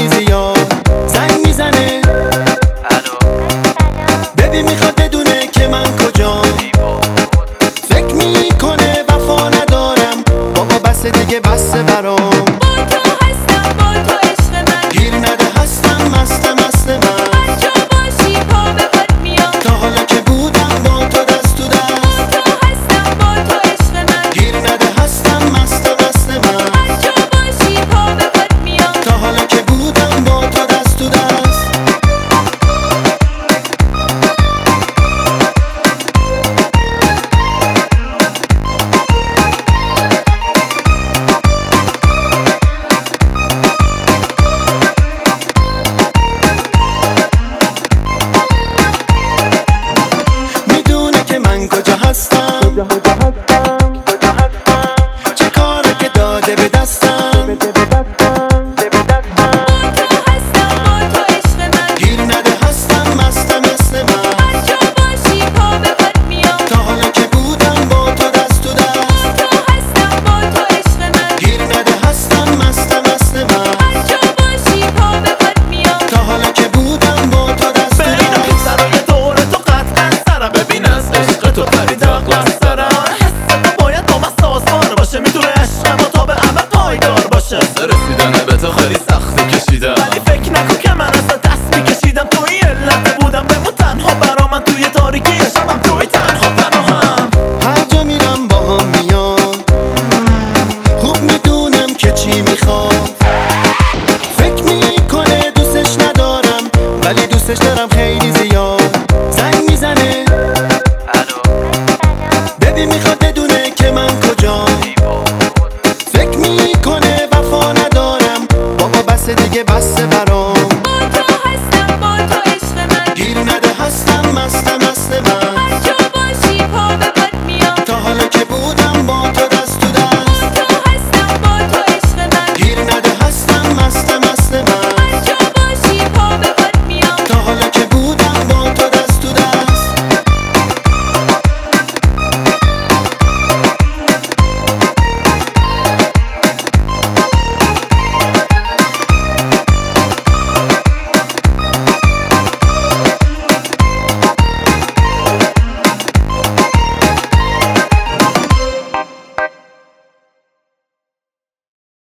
زیاد زنگ میزنه. ببین میخواد بدونه که من کجام. فکر میکنه وفا ندارم، بابا بس دیگه بسه برام. با تو هستم، با تو عشق من، گیر نده هستم مست من. هر جا باشی پا به پات میام. تا حالا که بودم با تو دست تو دست. با تو هستم، با تو عشق من، گیر نده هستم مست من. هر جا باشی پا به پات میام. تا حالا که بودم با تو دست تو دست. میدونه که من کجا هستم، چه کاره که داده به دستم. با تو هستم، با تو عشق من، گیر نده هستم مست من. هر جا باشی پا به پات میام. تا حالا که بودم با تو دست تو دست. با تو هستم، با تو عشق من، گیر نده هستم مست من. هر جا باشی پا به پات میام. تا حالا که بودم با تو دست تو بین دست. پسرای دور تو قطعا سرم. ببین از عشق تو پرید عقلم سرم. حس تو باید با من سازگار باشه، میتونه عشق ما تا به ابد پایدار باشه. رسیدن به تو خیلی سختی کشیدم، ولی فکر نکن که من از دست میکشیدم. توی علت بودم بمون تنها برا من، توی تاریکی شبم توی تنها پناهم. هر جا میرم با هم میان، خوب میدونم که چی میخواد. فکر میکنه دوستش ندارم، ولی دوستش دارم خیلی زیاد. زنگ میزنه. ببین میخواد بدونه که من کجام. فکر میکنه وفا ندارم، بابا بس دیگه بسه برام.